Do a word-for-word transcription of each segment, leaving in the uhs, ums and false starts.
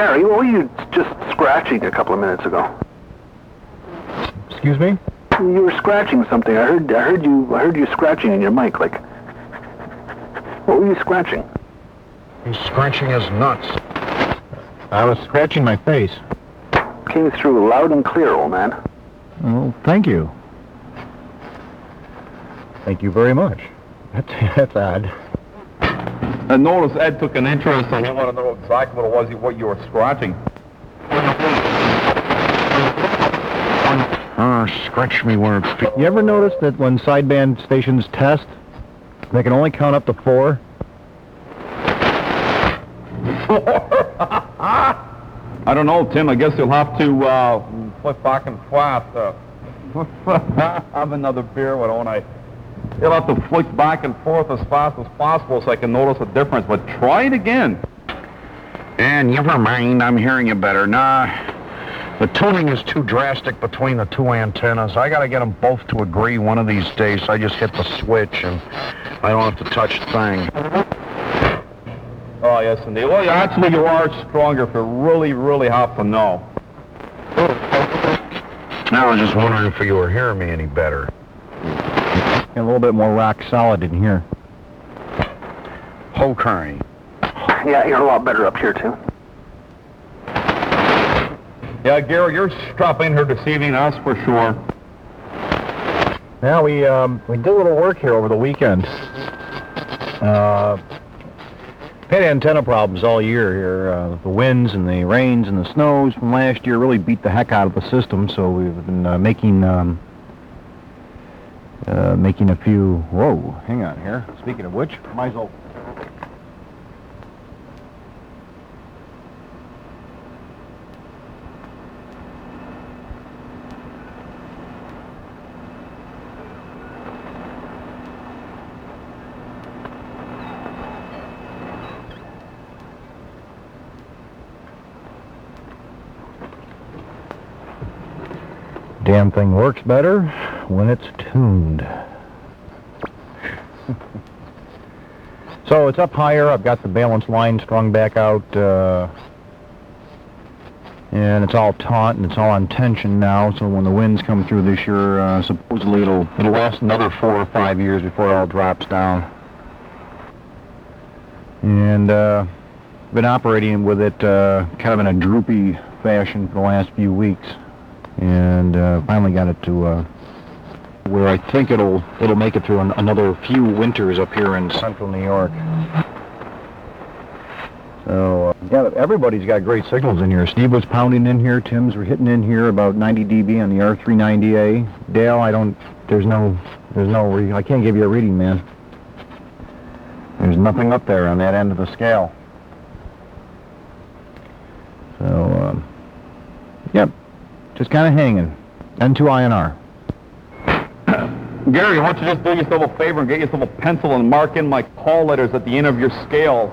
Gary, what were you just scratching a couple of minutes ago? Excuse me? You were scratching something. I heard. I heard you. I heard you scratching in your mic. Like, what were you scratching? He's scratching his nuts. I was scratching my face. Came through loud and clear, old man. Oh, thank you. Thank you very much. That's, that's odd. I noticed Ed took an interest and he wanted to know exactly what it was, what you were scratching. Ah, scratch me where it feels. You ever notice that when sideband stations test, they can only count up to four? I don't know, Tim. I guess you'll have to uh, flip back and forth. Uh, have another beer, why don't I? You'll have to flick back and forth as fast as possible so I can notice a difference. But try it again. And never mind, I'm hearing you better. Nah, the tuning is too drastic between the two antennas. I gotta get them both to agree one of these days. So I just hit the switch and I don't have to touch the thing. Oh, yes, indeed. Well, actually, you are stronger if you really, really have to know. I was just wondering if you were hearing me any better. A little bit more rock solid in here. Whole Kearney. Yeah, you're a lot better up here too. Yeah, Gary, you're stopping her deceiving us for sure. Now we um, we did a little work here over the weekend. Uh, had antenna problems all year here. Uh, the winds and the rains and the snows from last year really beat the heck out of the system. So we've been uh, making um, uh, making a few. Whoa, hang on here. Speaking of which, might as well. Damn thing works better when it's tuned. So it's up higher. I've got the balance line strung back out, uh, and it's all taut and it's all on tension now. So when the winds come through this year, uh, supposedly it'll it'll last another four or five years before it all drops down. And uh, been operating with it uh, kind of in a droopy fashion for the last few weeks. And uh, finally got it to uh, where I think it'll it'll make it through an, another few winters up here in central New York. So uh, yeah, everybody's got great signals in here. Steve was pounding in here. Tim's were hitting in here about ninety D B on the R three ninety A. Dale, I don't. There's no. There's no. Re I can't give you a reading, man. There's nothing up there on that end of the scale. So um, yep. Just kind of hanging. N two I N R. Gary, why don't you just do yourself a favor and get yourself a pencil and mark in my call letters at the end of your scale.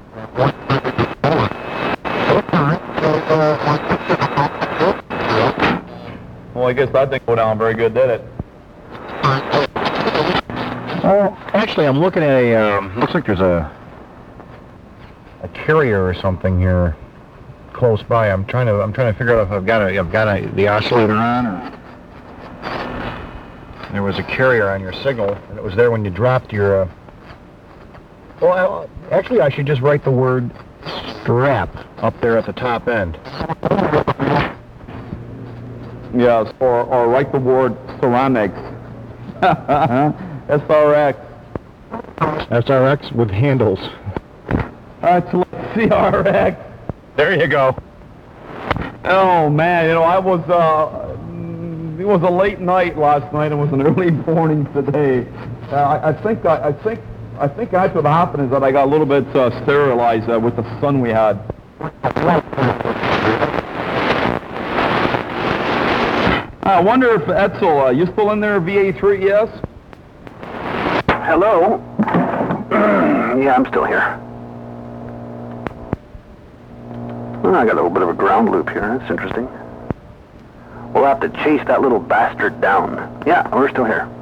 Well, I guess that didn't go down very good, did it? Well, actually, I'm looking at a, um, looks like there's a, a carrier or something here close by. I'm trying to I'm trying to figure out if I've got a I've got a the oscillator on, or there was a carrier on your signal and it was there when you dropped your uh, well I, actually I should just write the word strap up there at the top end. Yes, or or write the word ceramics. S R X. S R X with handles. That's C R X. There you go. Oh man, you know I was uh, it was a late night last night. It was an early morning today. Uh, I, I think I, I think I think actually what happened is that I got a little bit uh, sterilized uh, with the sun we had. I wonder if Etzel, uh, you still in there, V A three? Yes. Hello. Yeah, I'm still here. Well, I got a little bit of a ground loop here. That's interesting. We'll have to chase that little bastard down. Yeah, we're still here.